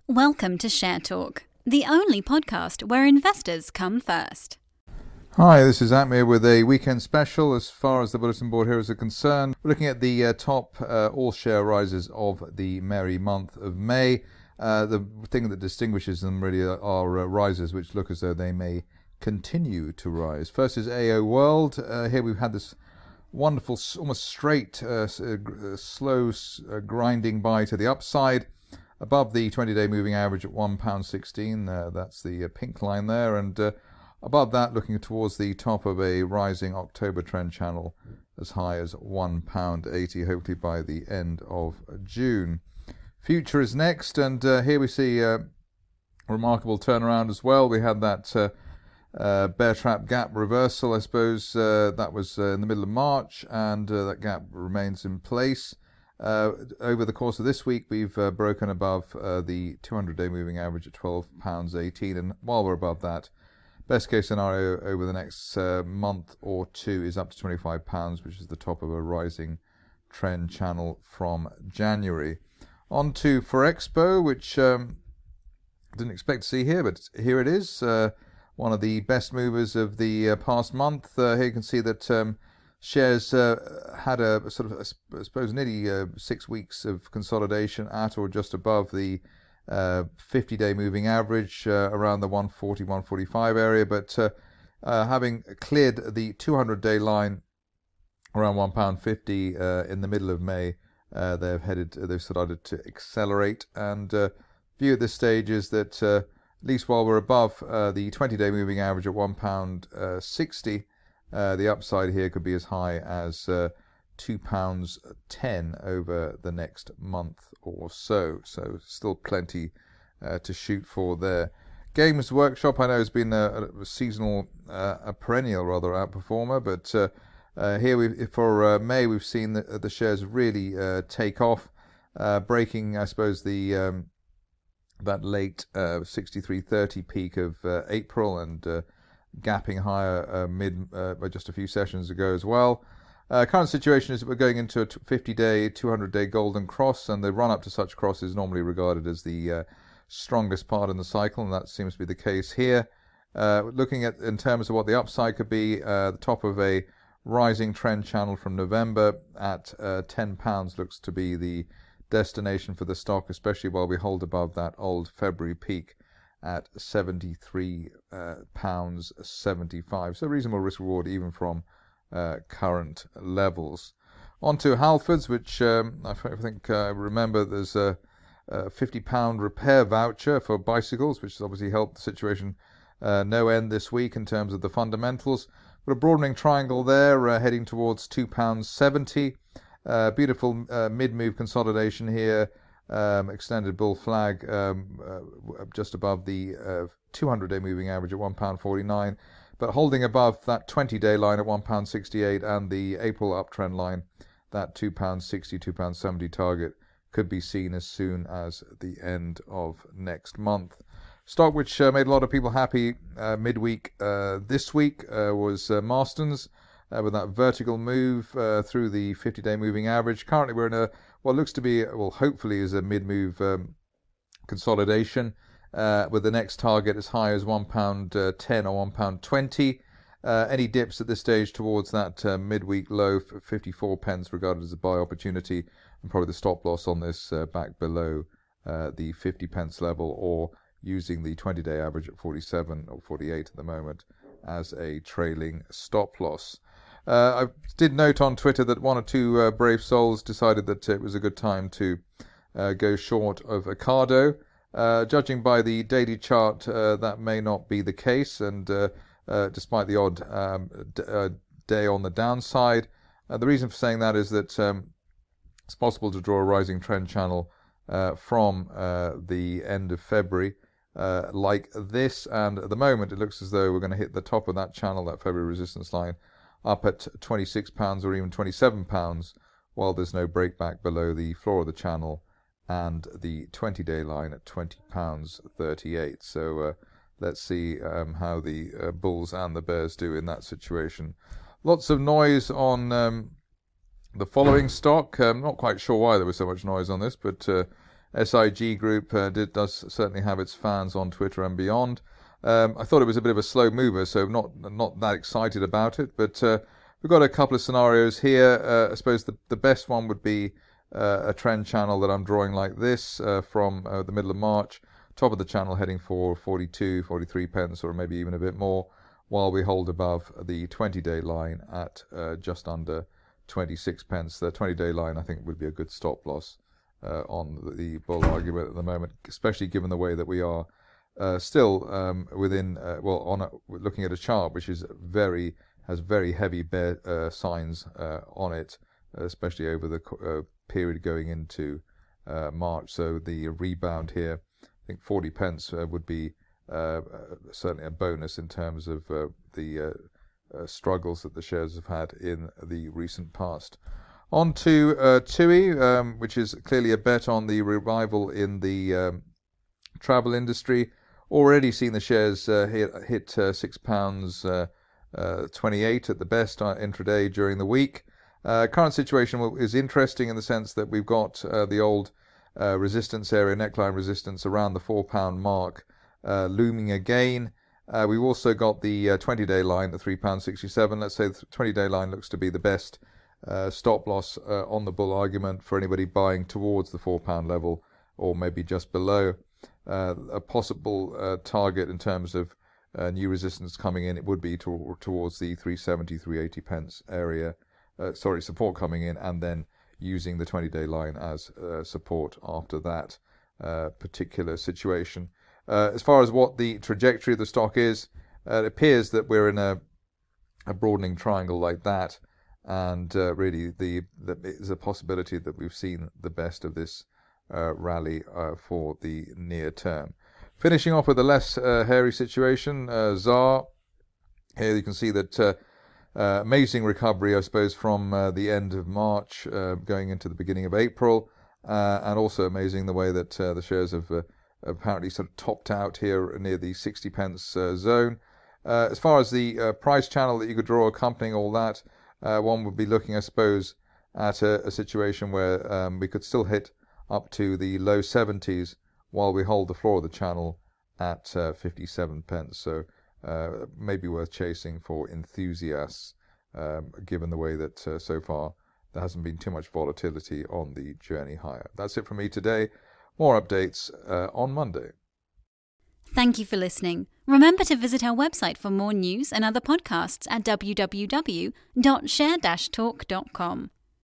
Welcome to Share Talk, the only podcast where investors come first. Hi, this is Atmir with a weekend special as far as the bulletin board here is concerned. We're looking at the top all-share rises of the merry month of May. The thing that distinguishes them really are rises which look as though they may continue to rise. First is AO World. Here we've had this wonderful, almost straight, slow grinding by to the upside, above the 20-day moving average at £1.16. That's the pink line there, and above that, looking towards the top of a rising October trend channel as high as £1.80, hopefully by the end of June. Future is next, and here we see a remarkable turnaround as well. We had that bear trap gap reversal, I suppose, that was in the middle of March, and that gap remains in place. Over the course of this week, we've broken above the 200-day moving average at £12.18, and while we're above that, best case scenario over the next month or two is up to £25, which is the top of a rising trend channel from January. On to Forexpo, which I didn't expect to see here, but here it is. One of the best movers of the past month. Here you can see that shares had a sort of, I suppose, nearly 6 weeks of consolidation at or just above the 50-day moving average, around the 140, 145 area, but having cleared the 200-day line around £1.50 in the middle of May, they've started to accelerate. And view at this stage is that at least while we're above the 20-day moving average at £1.60, the upside here could be as high as £2.10 over the next month or so. So still plenty to shoot for there. Games Workshop, I know, has been a seasonal, a perennial rather outperformer, but here for May we've seen the shares really take off, breaking, I suppose, the that late 63.30 peak of April, and gapping higher just a few sessions ago as well. Current situation is that we're going into a 50-day, 200-day golden cross, and the run-up to such cross is normally regarded as the strongest part in the cycle, and that seems to be the case here. Looking at in terms of what the upside could be, the top of a rising trend channel from November at £10 looks to be the destination for the stock, especially while we hold above that old February peak at £73.75. So reasonable risk reward even from current levels. On to Halfords, which I think I remember there's a £50 repair voucher for bicycles, which has obviously helped the situation no end this week in terms of the fundamentals. But a broadening triangle there, heading towards £2.70. Beautiful mid-move consolidation here. Extended bull flag just above the 200-day moving average at £1.49, but holding above that 20-day line at £1.68, and the April uptrend line, that £2.60, £2.70 target could be seen as soon as the end of next month. Stock which made a lot of people happy midweek this week was Marston's, with that vertical move through the 50-day moving average. Currently we're in what looks to be, well, hopefully is a mid-move consolidation, with the next target as high as £1.10 or £1.20. Any dips at this stage towards that midweek low, 54 pence regarded as a buy opportunity, and probably the stop loss on this back below the 50 pence level, or using the 20-day average at 47 or 48 at the moment as a trailing stop loss. I did note on Twitter that one or two brave souls decided that it was a good time to go short of Ocado. Judging by the daily chart, that may not be the case, and despite the odd day on the downside. The reason for saying that is that it's possible to draw a rising trend channel from the end of February like this, and at the moment it looks as though we're going to hit the top of that channel, that February resistance line, up at £26 or even £27, while there's no breakback below the floor of the channel and the 20-day line at £20.38. So let's see how the bulls and the bears do in that situation. Lots of noise on the following stock. I'm not quite sure why there was so much noise on this, but SIG Group does certainly have its fans on Twitter and beyond. I thought it was a bit of a slow mover, so not that excited about it. But we've got a couple of scenarios here. I suppose the best one would be a trend channel that I'm drawing like this from the middle of March. Top of the channel heading for 42, 43 pence, or maybe even a bit more, while we hold above the 20-day line at just under 26 pence. The 20-day line, I think, would be a good stop loss on the bull argument at the moment, especially given the way that we are still within, looking at a chart which is has very heavy bear signs on it, especially over the period going into March. So the rebound here, I think 40 pence would be certainly a bonus in terms of the struggles that the shares have had in the recent past. On to TUI, which is clearly a bet on the revival in the travel industry. Already seen the shares hit £6.28 at the best intraday during the week. Current situation is interesting in the sense that we've got the old resistance area, neckline resistance around the £4 mark looming again. We've also got the 20-day line, the £3.67. Let's say the 20-day line looks to be the best stop loss on the bull argument for anybody buying towards the £4 level or maybe just below. A possible target in terms of new resistance coming in, it would be towards the 370, 380 pence area. Support coming in, and then using the 20-day line as support after that particular situation. As far as what the trajectory of the stock is, it appears that we're in a broadening triangle like that, and really there's a possibility that we've seen the best of this rally for the near term. Finishing off with a less hairy situation, ZAR. Here you can see that amazing recovery, I suppose, from the end of March going into the beginning of April, and also amazing the way that the shares have apparently sort of topped out here near the 60 pence zone. As far as the price channel that you could draw accompanying all that, one would be looking, I suppose, at a situation where we could still hit up to the low 70s while we hold the floor of the channel at 57 pence. So maybe worth chasing for enthusiasts, given the way that so far there hasn't been too much volatility on the journey higher. That's it from me today. More updates on Monday. Thank you for listening. Remember to visit our website for more news and other podcasts at www.share-talk.com.